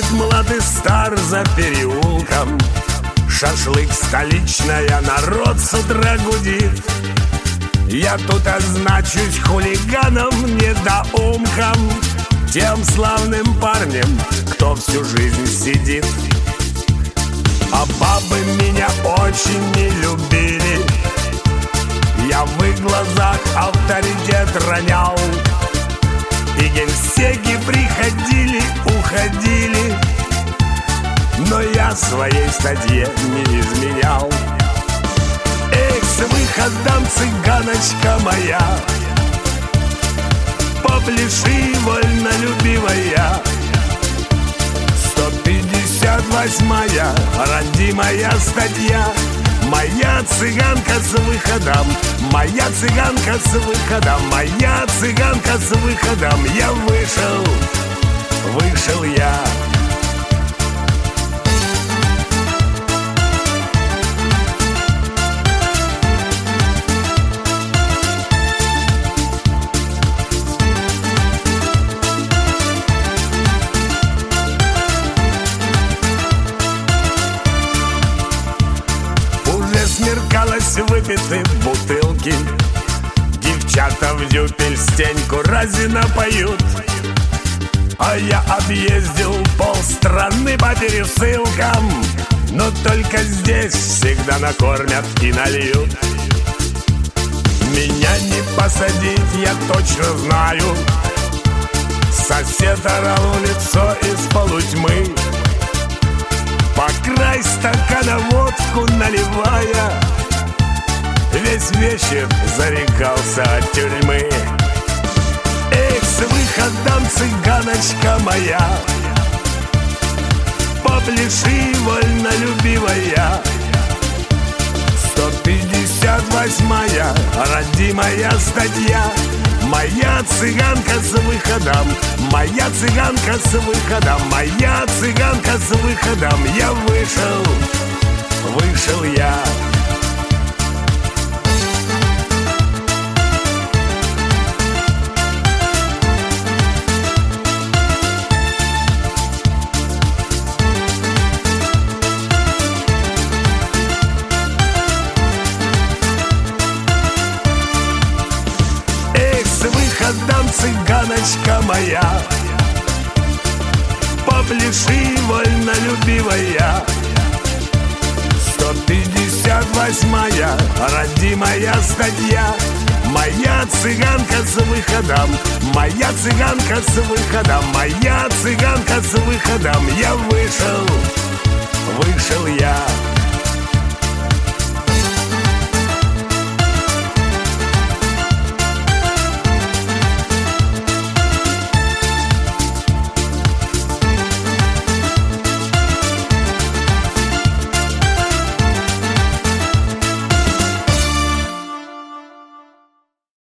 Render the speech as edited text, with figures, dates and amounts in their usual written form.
млад и стар за переулком. Шашлык столичная, народ с утра гудит. Я тут означусь хулиганом, недоумком, тем славным парнем, кто всю жизнь сидит. А бабы меня очень не любили, я в их глазах авторитет ронял. И генсеки приходили, уходили, но я своей статье не изменял. Эх, с выходом, цыганочка моя, попляши, вольнолюбивая. 158-я родимая статья. Моя цыганка с выходом, моя цыганка с выходом, моя цыганка с выходом. Я вышел я. Смеркалось, выпиты бутылки, девчата в дюпель стеньку разина поют. А я объездил полстраны по пересылкам, но только здесь всегда накормят и нальют. Меня не посадить, я точно знаю. Сосед орал в лицо из полутьмы, по край стакана водку наливая, весь вечер зарекался от тюрьмы. Эх, с выходом, цыганочка моя, попляши, вольнолюбивая. 158-я родимая статья. Моя цыганка с выходом, моя цыганка с выходом, моя цыганка с выходом. Я вышел я. Выходом, цыганочка моя, попляши, вольнолюбивая. 158-я родимая статья. Моя цыганка с выходом, моя цыганка с выходом, моя цыганка с выходом. Я вышел